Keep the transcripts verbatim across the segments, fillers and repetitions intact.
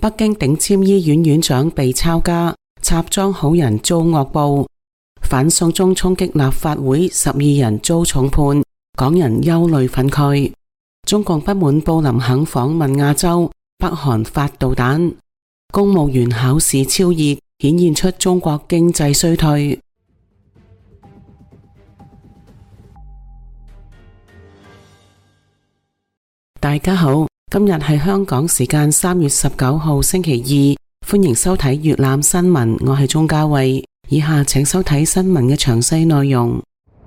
北京頂尖醫院院長被抄家，插贓好人遭惡報。反送中衝擊立法會，十二人遭重判，港人憂慮憤慨。中共不滿布林肯訪問亞洲，北韓發導彈。公務員考試超熱，顯現出中國經濟衰退。大家好，今日係香港時間三月十九號星期二，歡迎收睇粵覽新聞，我係鍾嘉慧。以下請收睇新聞嘅詳細內容。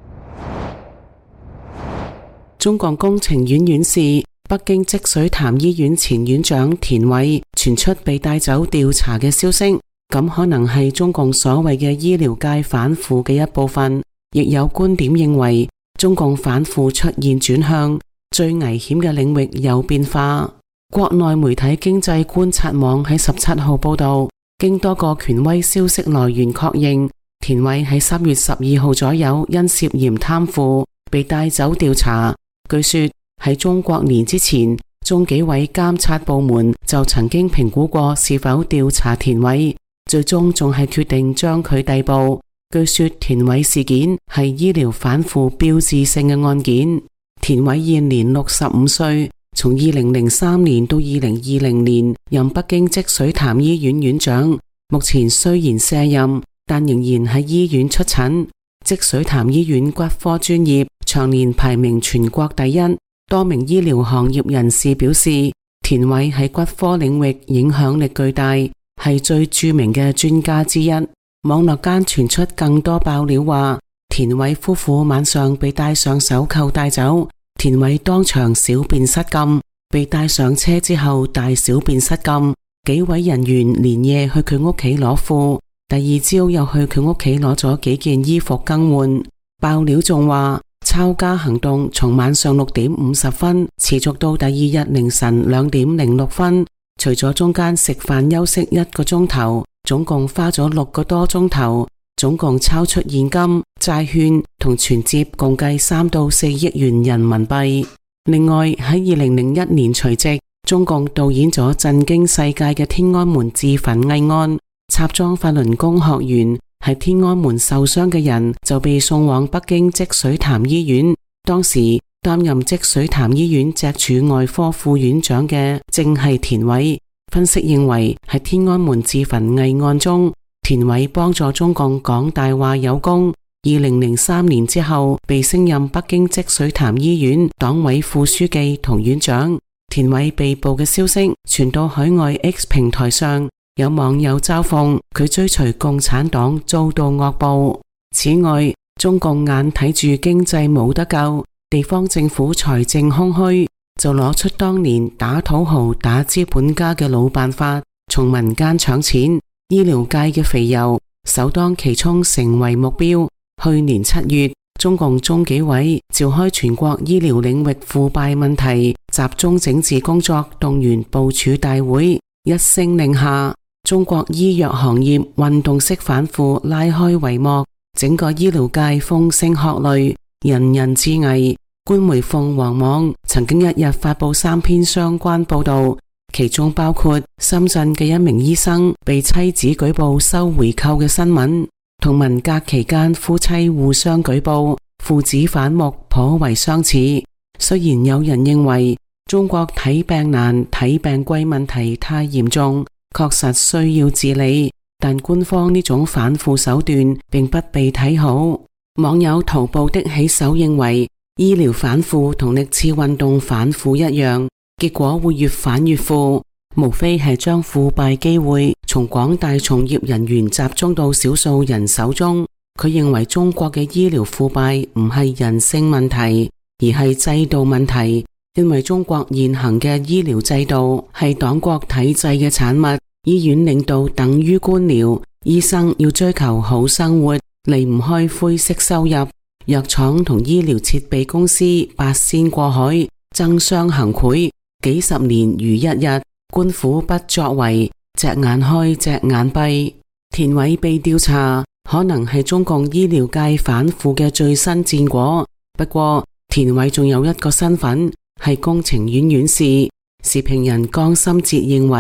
中共工程院院士、北京積水潭醫院前院長田偉傳出被帶走調查嘅消息，咁可能係中共所謂嘅醫療界反腐嘅一部分。亦有觀點認為，中共反腐出現轉向，最危險嘅領域有變化。國內媒體經濟觀察網喺十七號報道，經多個權威消息來源確認，田偉喺三月十二號左右因涉嫌貪腐被帶走調查。據說喺中國年之前，中紀委監察部門就曾經評估過是否調查田偉，最終仲係決定將佢逮捕。據說田偉事件係醫療反腐標誌性嘅案件。田偉現年六十五歲，從二零零三年到二零二零年任北京積水潭醫院院長。目前雖然卸任，但仍然喺醫院出診。積水潭醫院骨科專業長年排名全國第一。多名醫療行業人士表示，田偉喺骨科領域影響力巨大，係最著名嘅專家之一。網絡間傳出更多爆料話，田偉夫婦晚上被戴上手銬帶走，田偉當場小便失禁，被帶上車之後大小便失禁，幾位人員連夜去佢屋企攞褲，第二朝又去佢屋企攞咗幾件衣服更換。爆料仲話，抄家行動從晚上六點五十分持續到第二日凌晨兩點零六分，除咗中間食飯休息一個鐘頭，總共花咗六個多鐘頭，總共抄出現金、債券同存摺共計三到四億元人民幣。另外喺二零零一年除夕，中共導演咗震驚世界嘅天安門自焚偽案，插贓法輪功學員喺天安門受傷嘅人就被送往北京積水潭醫院。當時擔任積水潭醫院脊柱外科副院長嘅正係田偉。分析認為，喺天安門自焚偽案中，田偉幫助中共講大話有功。二零零三年之後，被升任北京積水潭醫院黨委副書記同院長。田偉被捕嘅消息傳到海外 X 平台上，有網友嘲諷佢追隨共產黨遭到惡報。此外，中共眼睇住經濟冇得救，地方政府財政空虛，就攞出當年打土豪打資本家嘅老辦法，從民間搶錢。醫療界嘅肥油首當其衝成為目標。去年七月，中共中紀委召開全國醫療領域腐敗問題集中整治工作動員部署大會，一聲令下，中國醫藥行業運動式反腐拉開帷幕，整個醫療界風聲鶴唳，人人自危。官媒鳳凰網曾經一日發佈三篇相關報道，其中包括深圳嘅一名醫生被妻子舉報收回扣嘅新聞，同文革期間夫妻互相舉報父子反目頗為相似。雖然有人認為中國睇病難睇病貴問題太嚴重，確實需要治理，但官方呢種反腐手段並不被睇好。網友徒步的起手認為，醫療反腐同歷次運動反腐一樣，結果會越反越腐，無非係將腐敗機會從廣大從業人員集中到少數人手中。佢認為中國嘅醫療腐敗唔係人性問題，而係制度問題，因為中國現行嘅醫療制度係黨國體制嘅產物，醫院領導等於官僚，醫生要追求好生活，離唔開灰色收入。藥廠同醫療設備公司八仙過海，爭相行賄，幾十年如一日，官府不作為，隻眼開隻眼閉。田偉被調查，可能係中共醫療界反腐嘅最新戰果。不過，田偉仲有一個身份，係工程院院士。時評人江心哲認為，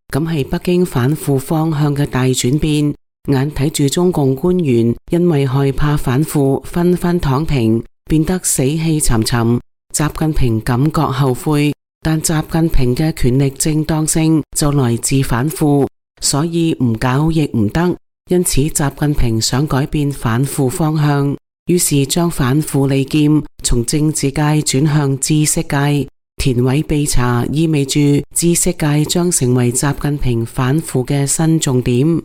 咁係北京反腐方向嘅大轉變。眼睇住中共官員因為害怕反腐，紛紛躺平，變得死氣沉沉。習近平感覺後悔，但習近平嘅權力正當性就來自反腐，所以唔搞亦唔得。因此習近平想改變反腐方向，於是將反腐利劍從政治界轉向知識界。田委被查意味住知識界將成為習近平反腐嘅新重點。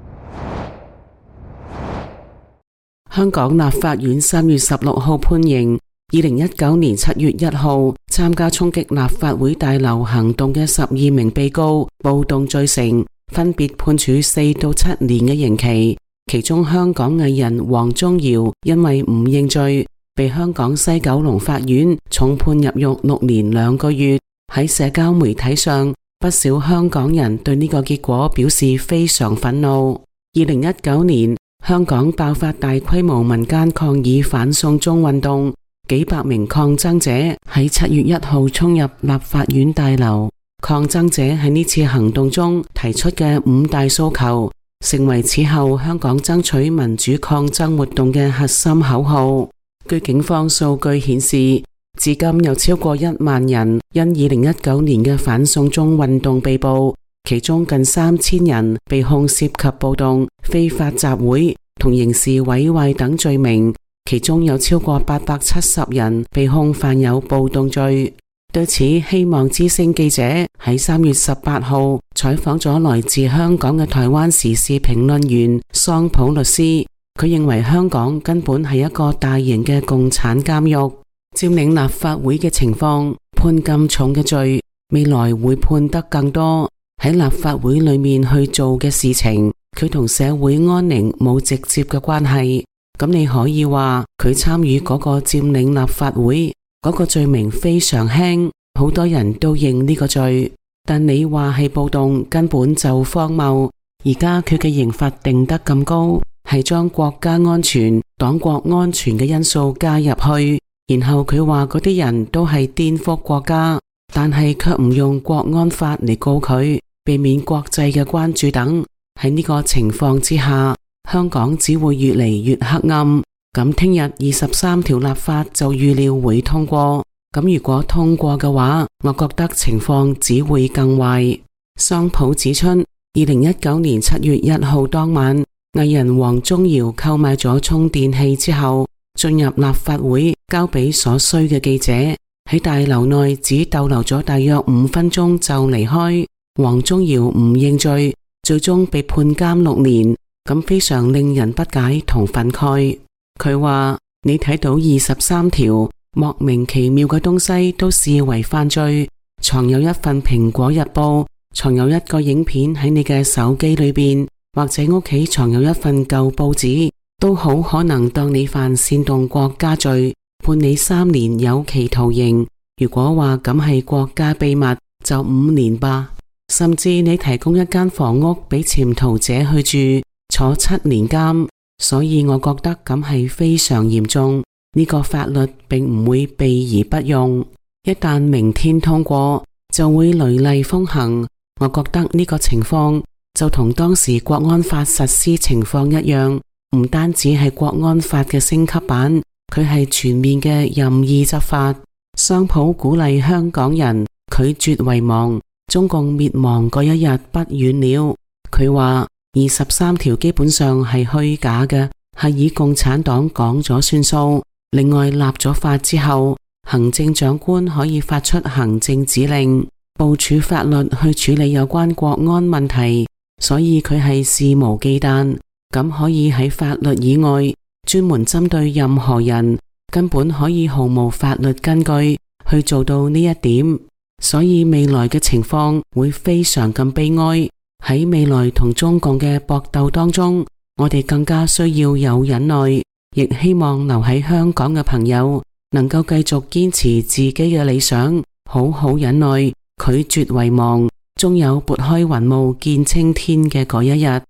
香港立法院三月十六號判刑，二零一九年七月一號參加衝擊立法會大樓行動嘅十二名被告暴動罪成，分別判處四到七年嘅刑期。其中香港藝人王宗堯因為唔認罪，被香港西九龍法院重判入獄六年兩個月。喺社交媒體上，不少香港人對呢個結果表示非常憤怒。二零一九年香港爆發大規模民間抗議反送中運動，幾百名抗爭者喺七月一號衝入立法院大樓。抗爭者喺呢次行動中提出嘅五大訴求，成為此後香港爭取民主抗爭活動嘅核心口號。據警方數據顯示，至今有超過一萬人因二零一九年嘅反送中運動被捕，其中近三千人被控涉及暴動、非法集會同刑事毀壞等罪名，其中有超過八百七十人被控犯有暴動罪。對此，希望之聲記者喺三月十八號採訪咗來自香港嘅台灣時事評論員桑普律師，佢認為香港根本係一個大型嘅共產監獄，佔領立法會嘅情況，判咁重嘅罪，未來會判得更多。喺立法會裏面去做嘅事情，佢同社會安寧冇直接嘅關係。咁你可以話佢參與嗰個佔領立法會嗰個罪名非常輕，好多人都認呢個罪。但你話係暴動，根本就荒謬。而家佢嘅刑罰定得咁高，係將國家安全、黨國安全嘅因素加入去，然後佢話嗰啲人都係顛覆國家，但係卻唔用國安法嚟告佢，避免國際嘅關注等。喺呢個情況之下，香港只會越嚟越黑暗。咁聽日二十三條立法就預料會通過。咁如果通過嘅話，我覺得情況只會更壞。桑普指出，二零一九年七月一號當晚，藝人王宗堯購買咗充電器之後，進入立法會交俾所需嘅記者，喺大樓內只逗留咗大約五分鐘就離開。王宗堯唔認罪，最終被判監六年，咁非常令人不解同憤慨。佢話：你睇到二十三條莫名其妙嘅東西都視為犯罪，藏有一份蘋果日報，藏有一個影片喺你嘅手機裏邊，或者屋企藏有一份舊報紙，都好可能當你犯煽動國家罪，判你三年有期徒刑。如果話咁係國家秘密，就五年吧。甚至你提供一間房屋俾潛逃者去住，坐七年監。所以我覺得咁係非常嚴重，呢個法律並唔會避而不用。一旦明天通過，就會雷厲風行。我覺得呢個情況就同當時國安法實施情況一樣，唔單止係國安法嘅升級版，佢係全面嘅任意執法。桑普鼓勵香港人拒絕遺忘，中共滅亡嗰一日不遠了。佢話二十三條基本上係虛假嘅，係以共產黨講咗算數。另外立咗法之後，行政長官可以發出行政指令，部署法律去處理有關國安問題，所以佢係肆無忌憚，咁可以喺法律以外專門針對任何人，根本可以毫無法律根據去做到呢一點。所以未來嘅情況會非常咁悲哀。喺未來同中共嘅搏鬥當中，我哋更加需要有忍耐，亦希望留喺香港嘅朋友能夠繼續堅持自己嘅理想，好好忍耐，拒絕遺忘，終有撥開雲霧見青天嘅嗰一日。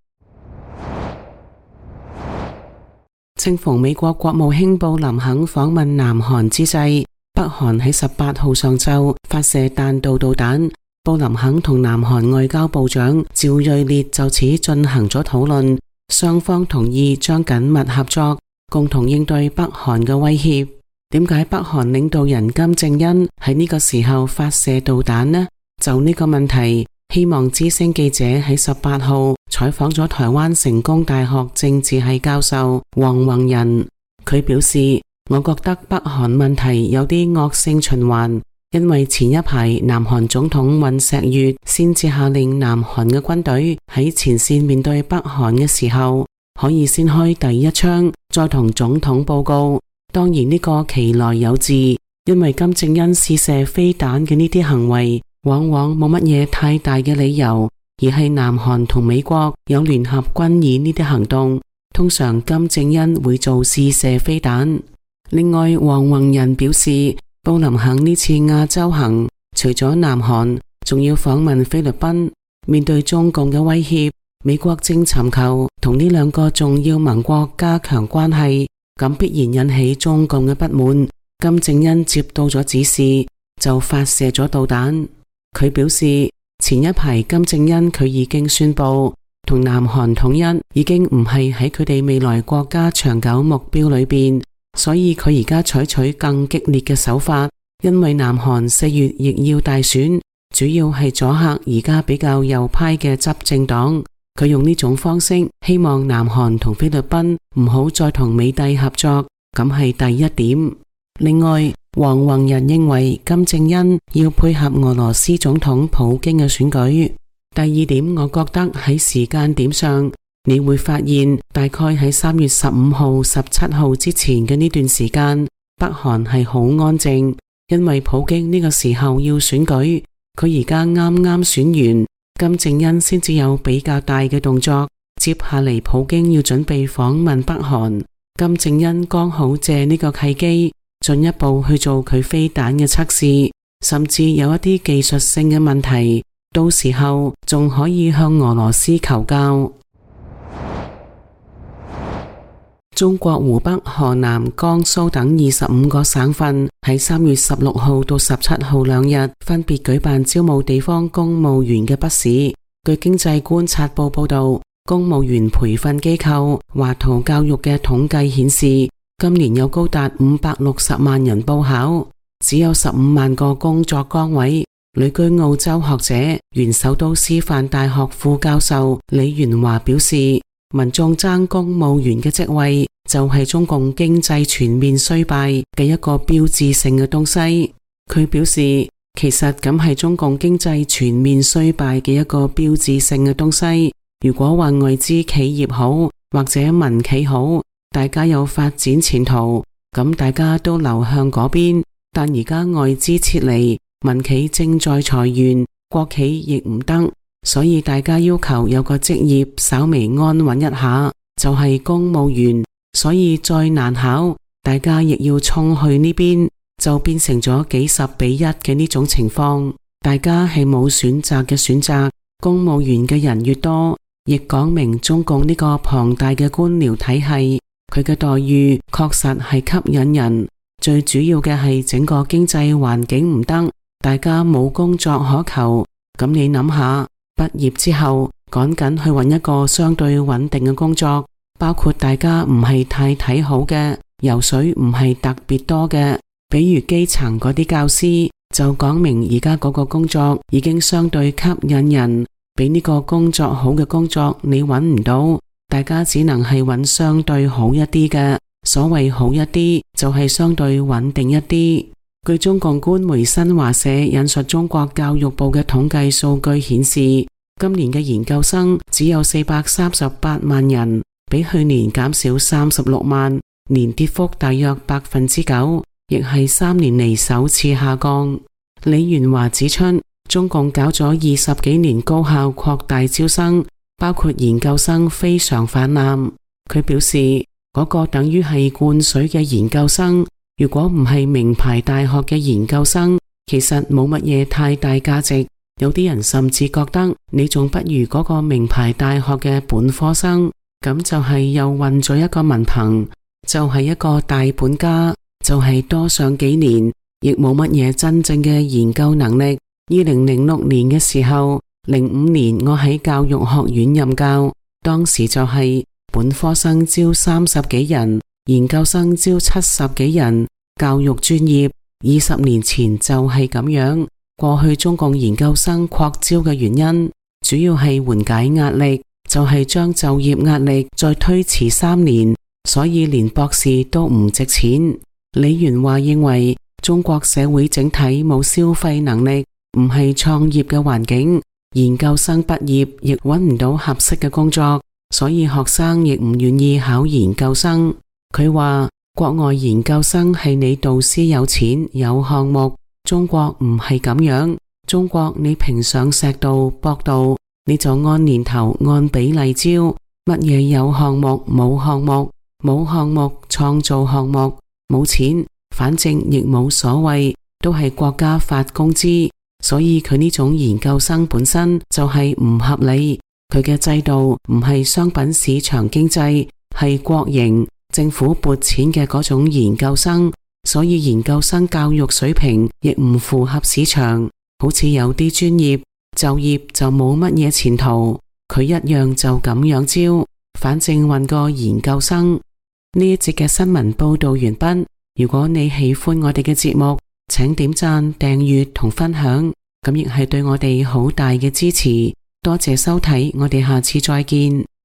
正逢美國國務卿布林肯訪問南韓之際，北韓喺十八號上晝發射彈道導彈， 布林肯同南韓外交部長趙瑞烈就此進行咗討論，雙方同意將緊密合作，共同應對北韓嘅威脅。點解北韓領導人金正恩喺呢個時候發射導彈呢？就呢個問題，希望之聲記者喺十八號採訪咗台灣成功大學政治系教授黃宏仁，佢表示，我覺得北韓問題有啲惡性循環，因為前一排南韓總統尹錫悅先至下令南韓嘅軍隊喺前線面對北韓嘅時候，可以先開第一槍，再同總統報告。當然呢個其來有自，因為金正恩試射飛彈嘅呢啲行為往往冇乜嘢太大嘅理由，而係南韓同美國有聯合軍演呢啲行動，通常金正恩會做試射飛彈。另外，黃宏仁表示，布林肯呢次亞洲行除咗南韓，仲要訪問菲律賓。面對中共嘅威脅，美國正尋求同呢兩個重要盟國加強關係，咁必然引起中共嘅不滿。金正恩接到咗指示，就發射咗導彈。佢表示，前一排金正恩佢已經宣布，同南韓統一已經唔係喺佢哋未來國家長久目標裏邊，所以佢而家採取更激烈嘅手法。因為南韓四月亦要大選，主要係阻嚇而家比較右派嘅執政黨。佢用呢種方式，希望南韓同菲律賓唔好再同美帝合作，咁係第一點。另外，黃宏仁認為金正恩要配合俄羅斯總統普京嘅選舉。第二點，我覺得喺時間點上，你會發現大概喺三月十五號、十七號之前嘅呢段時間，北韓係好安靜，因為普京呢個時候要選舉，佢而家啱啱選完。金正恩先至有比較大嘅動作，接下嚟普京要準備訪問北韓，金正恩剛好借呢個契機，進一步去做佢飛彈嘅測試，甚至有一啲技術性嘅問題，到時候仲可以向俄羅斯求教。中國湖北、河南、江蘇等二十五個省份喺三月十六號到十七號兩日分別舉辦招募地方公務員嘅筆試。據經濟觀察報報道，公務員培訓機構華圖教育嘅統計顯示，今年有高達五百六十萬人報考，只有十五萬個工作崗位。旅居澳洲學者、原首都師範大學副教授李元華表示，民眾爭公務員嘅職位就係中共經濟全面衰敗嘅一個標誌性嘅東西。佢表示，其實咁係中共經濟全面衰敗嘅一個標誌性嘅東西。如果話外資企業好或者民企好，大家有發展前途，咁大家都流向嗰邊。但而家外資撤離，民企正在裁員，國企亦唔得。所以大家要求有個職業稍微安穩一下，就係、是、公務員。所以再難考，大家亦要衝去呢邊，就變成咗幾十比一嘅呢種情況。大家係冇選擇嘅選擇，公務員嘅人越多，亦講明中共呢個龐大嘅官僚體系，佢嘅待遇確實係吸引人。最主要嘅係整個經濟環境唔得，大家冇工作可求。咁你諗下，畢業之後趕緊去揾一個相對穩定嘅工作，包括大家唔係太睇好嘅，油水唔係特別多嘅，比如基層嗰啲教師，就講明而家嗰個工作已經相對吸引人，比呢個工作好嘅工作你揾唔到，大家只能係揾相對好一啲嘅。所謂好一啲，就係相對穩定一啲。據中共官媒新華社引述中國教育部嘅統計數據顯示，今年嘅研究生只有四百三十八萬人，比去年減少三十六萬，年跌幅大約百分之九，亦係三年嚟首次下降。李元華指出，中共搞咗二十幾年高校擴大招生，包括研究生非常泛濫。佢表示，嗰個等於係灌水嘅研究生，如果唔係名牌大學嘅研究生，其實冇乜嘢太大價值。有啲人甚至覺得你仲不如嗰個名牌大學嘅本科生，咁就係又混咗一個文憑，就係一個大本家，就係多上幾年，亦冇乜嘢真正嘅研究能力， 二零零六年嘅時候，零五年我喺教育學院任教，當時就係本科生招三十幾人，研究生招七十幾人。教育專業二十年前就係咁樣。過去中共研究生擴招嘅原因，主要係緩解壓力，就係將就業壓力再推遲三年，所以連博士都唔值錢。李元華認為中國社會整體冇消費能力，唔係創業嘅環境，研究生畢業亦揾唔到合適嘅工作，所以學生亦唔願意考研究生。佢話國外研究生係你導師有錢有項目，中國唔係咁樣。中國你評上碩道博道，你就按年頭按比例招，乜嘢有項目冇項目，冇項目創造項目，冇錢反正亦冇所謂，都係國家發工資。所以佢呢種研究生本身就係唔合理，佢嘅制度唔係商品市場經濟，係國營政府撥錢嘅嗰種研究生，所以研究生教育水平亦唔符合市場。好似有啲專業就業就冇乜嘢前途，佢一樣就咁樣招，反正搵個研究生。呢一節嘅新聞報道完畢。如果你喜歡我哋嘅節目，請點讚、訂閱同分享，咁亦係對我哋好大嘅支持。多謝收睇，我哋下次再見。